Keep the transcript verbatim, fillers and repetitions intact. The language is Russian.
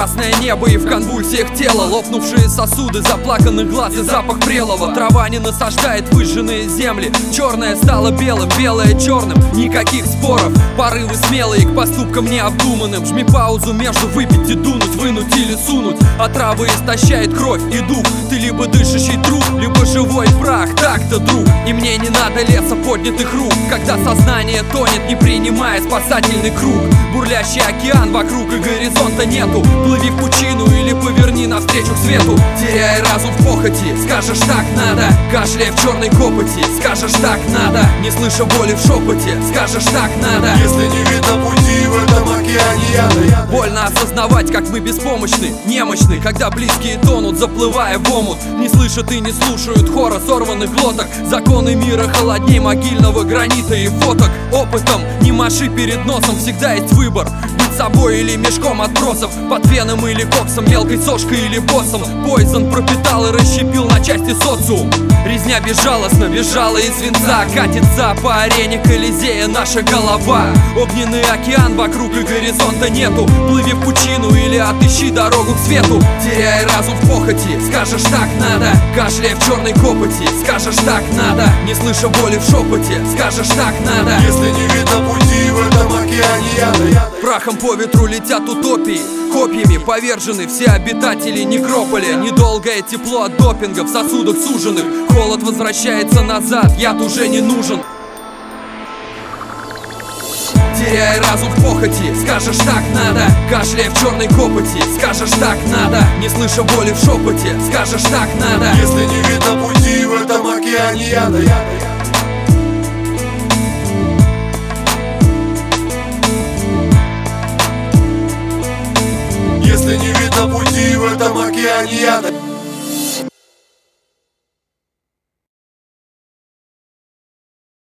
Красное небо и в конвульсиях тела лопнувшие сосуды заплаканных глаз и запах прелого. Трава не насаждает выжженные земли. Черное стало белым, белое черным. Никаких споров, порывы смелые к поступкам необдуманным. Жми паузу между выпить и дунуть, вынуть или сунуть. А трава истощает кровь и дух. Ты либо дышащий труп, либо живой прах. Так-то, друг, и мне не надо леса поднятых рук, когда сознание тонет, не принимая спасательный круг. Бурлящий океан вокруг и горизонта нету. Плыви в пучину или поверни навстречу к свету. Теряй разум в похоти, скажешь так надо. Кашляя в черной копоти, скажешь так надо. Не слыша боли в шепоте, скажешь так надо. Если не видно пути в этом океане яда. Больно осознавать, как мы беспомощны, немощны, когда близкие тонут, заплывая в омут. Не слышат и не слушают хора сорванных глоток. Законы мира холодней могильного гранита и фоток. Опытом не маши перед носом, всегда есть выбор. Быть собой или мешком отбросов, под феном или коксом, мелкой сошкой или боссом. Пойзон пропитал и расщепил на части социум. Резня безжалостно визжала из свинца. Катится по арене Колизея наша голова. Огненный океан вокруг и горизонта нету. Плыви в пучину или отыщи дорогу к свету. Теряй разум в похоти, скажешь так надо. Кашляя в черной копоти, скажешь так надо. Не слыша боли в шепоте, скажешь так надо. Если не видно пути в этом океане яда. Прахом по ветру летят утопии. Копьями повержены все обитатели некрополя. Недолгое тепло от допинга в сосудах суженных. Холод возвращается назад, яд уже не нужен. Теряй разум в похоти, скажешь так надо. Кашляя в черной копоти, скажешь так надо. Не слыша боли в шепоте, скажешь так надо. Если не видно пути в этом океане яда. Если не видно пути в этом океане яда.